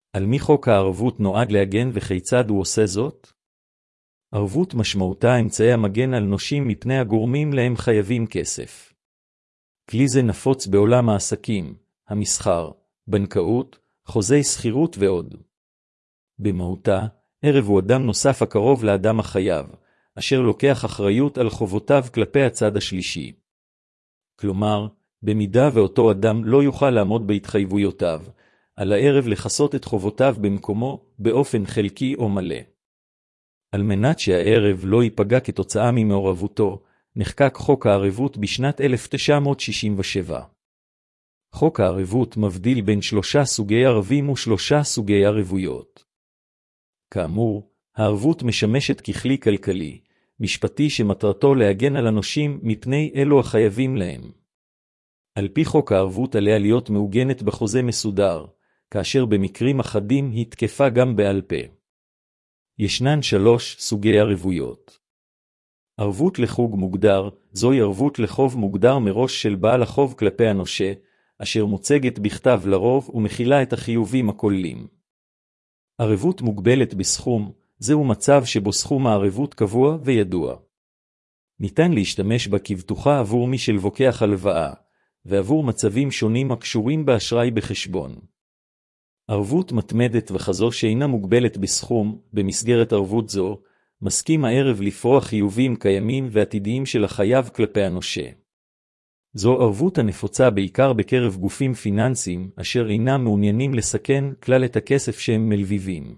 על מי חוק הערבות נועד להגן וכיצד הוא עושה זאת? ערבות משמעותה אמצעי המגן על נושים מפני הגורמים להם חייבים כסף. כלי זה נפוץ בעולם העסקים, המסחר, בנקאות, חוזי שכירות ועוד. במהותה, ערב הוא אדם נוסף הקרוב לאדם החייב, אשר לוקח אחריות על חובותיו כלפי הצד השלישי. כלומר, במידה ואותו אדם לא יוכל לעמוד בהתחייבויותיו, על הערב לחסות את חובותיו במקומו באופן חלקי או מלא. על מנת שהערב לא ייפגע כתוצאה ממעורבותו, נחקק חוק הערבות בשנת 1967. חוק הערבות מבדיל בין 3 סוגי ערבים ו3 סוגי ערבויות. כאמור, הערבות משמשת ככלי כלכלי, משפטי שמטרתו להגן על הנושים מפני אלו החייבים להם. על פי חוק הערבות עליה להיות מעוגנת בחוזה מסודר, כאשר במקרים אחדים היא תקפה גם בעל פה. ישנן 3 סוגי ערבויות. ערבות לחוג מוגדר, זוהי ערבות לחוב מוגדר מראש של בעל החוב כלפי הנושה, אשר מוצגת בכתב לרוב ומכילה את החיובים הכוללים. ערבות מוגבלת בסכום, זהו מצב שבו סכום הערבות קבוע וידוע. ניתן להשתמש בה כבטוחה עבור מי שלוקח הלוואה, ועבור מצבים שונים הקשורים באשראי בחשבון. ערבות מתמדת וכזו שאינה מוגבלת בסכום, במסגרת ערבות זו, מסכים הערב לפרוע חיובים קיימים ועתידיים של החייב כלפי הנושה. זו ערבות הנפוצה בעיקר בקרב גופים פיננסיים, אשר אינם מעוניינים לסכן כלל את הכסף שהם מלווים.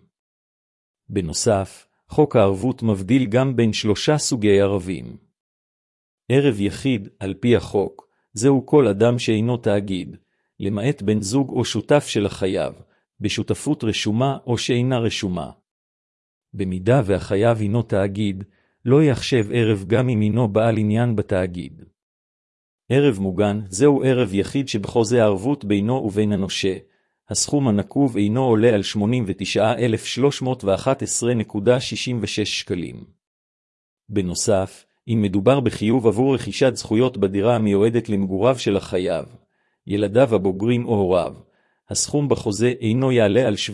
בנוסף, חוק הערבות מבדיל גם בין 3 סוגי ערבים. ערב יחיד, על פי החוק, זהו כל אדם שאינו תאגיד, למעט בן זוג או שותף של החייב, בשותפות רשומה או שאינה רשומה. במידה והחייב אינו תאגיד, לא יחשב ערב גם אם אינו בעל עניין בתאגיד. ערב מוגן, זהו ערב יחיד שבחוזה הערבות בינו ובין הנושה, הסכום הנקוב אינו עולה על 89,311.66 שקלים. בנוסף, אם מדובר בחיוב עבור רכישת זכויות בדירה המיועדת למגוריו של החייב, ילדיו הבוגרים או הוריו, הסכום בחוזה אינו יעלה על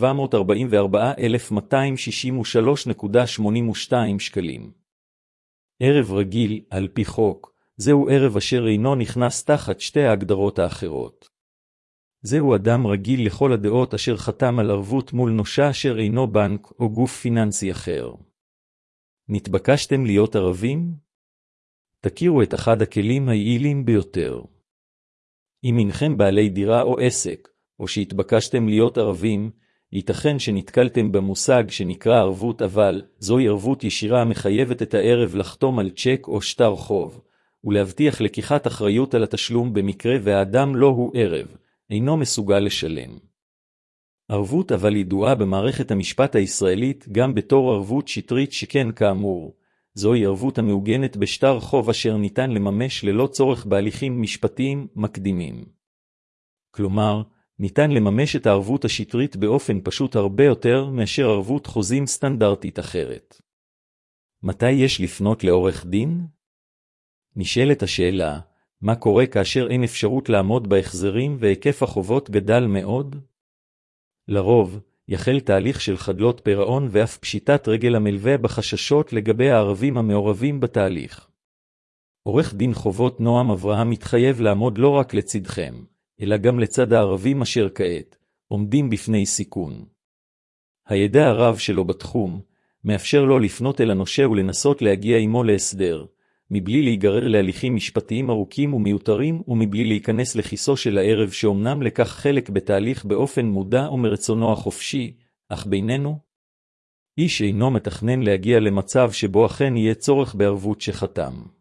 744,263.82 שקלים. ערב רגיל, על פי חוק, זהו ערב אשר אינו נכנס תחת 2 ההגדרות האחרות. זהו אדם רגיל לכל הדעות אשר חתם על ערבות מול נושה אשר אינו בנק או גוף פיננסי אחר. נתבקשתם להיות ערבים? תכירו את אחד הכלים היעילים ביותר. אם אינכם בעלי דירה או עסק, או שהתבקשתם להיות ערבים, ייתכן שנתקלתם במושג שנקרא ערבות אבל, זוהי ערבות ישירה המחייבת את הערב לחתום על צ'ק או שטר חוב, ולהבטיח לקיחת אחריות על התשלום במקרה והאדם לא הוא ערב, אינו מסוגל לשלם. ערבות אבל ידועה במערכת המשפט הישראלית גם בתור ערבות שטרית שכן כאמור, זוהי ערבות המעוגנת בשטר חוב אשר ניתן לממש ללא צורך בהליכים משפטיים מקדימים. כלומר, ניתן לממש את הערבות השטרית באופן פשוט הרבה יותר מאשר ערבות חוזים סטנדרטית אחרת. מתי יש לפנות לעורך דין? נשאלת השאלה, מה קורה כאשר אין אפשרות לעמוד בהחזרים והיקף החובות גדל מאוד? לרוב, יחל תהליך של חדלות פירעון ואף פשיטת רגל המלווה בחששות לגבי הערבים המעורבים בתהליך. עורך דין חובות נועם אברהם מתחייב לעמוד לא רק לצדכם, אלא גם לצד הערבים אשר כעת, עומדים בפני סיכון. הידע הרב שלו בתחום, מאפשר לו לפנות אל הנושה ולנסות להגיע עמו להסדר, מבלי להיגרר להליכים משפטיים ארוכים ומיותרים ומבלי להיכנס לכיסו של הערב שאומנם לקח חלק בתהליך באופן מודע ומרצונו החופשי, אך בינינו, איש אינו מתכנן להגיע למצב שבו אכן יהיה צורך בערבות שחתם.